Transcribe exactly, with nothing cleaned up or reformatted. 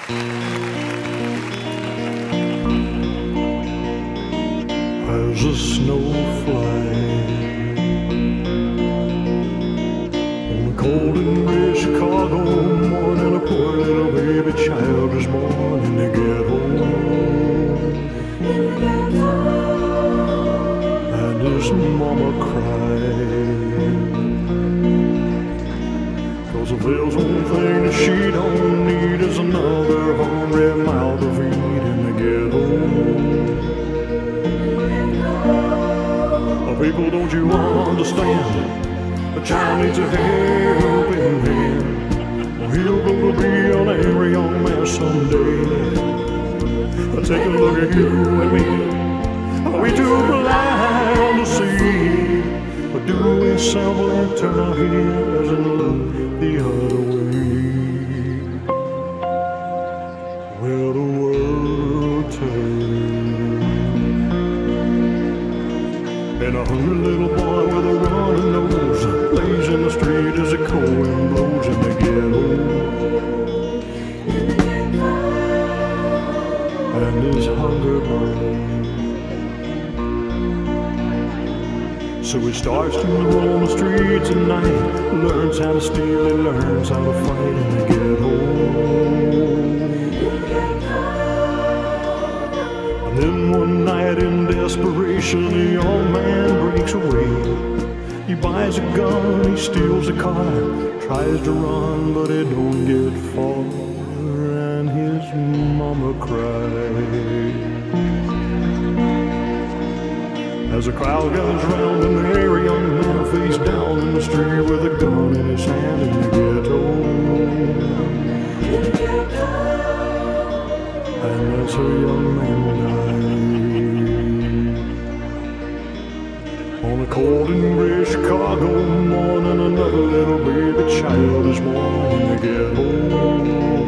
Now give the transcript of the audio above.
As a snowflake on a cold and gray Chicago morning, a poor little baby child is born in the ghetto. And his mama cried, 'cause if there's one thing that she don't need is another hungry mouth to feed in the ghetto. People, don't you understand? A child needs a helping hand. He'll grow to be an angry young man someday. Take a look at you and me. Are we too blind to see? Or do we simply turn our heads and look the other way? Well, the world turns, and a hungry little boy with a running nose lays in the street as the cold wind blows in the ghetto. And his hunger burns, so he starts to roam the streets at night, learns how to steal, he learns how to fight in the ghetto. And then one night in desperation, the young man breaks away. He buys a gun, he steals a car, tries to run, but he don't get far, and his mama cries. As the crowd gathers round and the hairy young man face down in the street with a gun in his hand in the ghetto. And as a young man died on a cold and gray Chicago morning, another little baby child is born in the ghetto.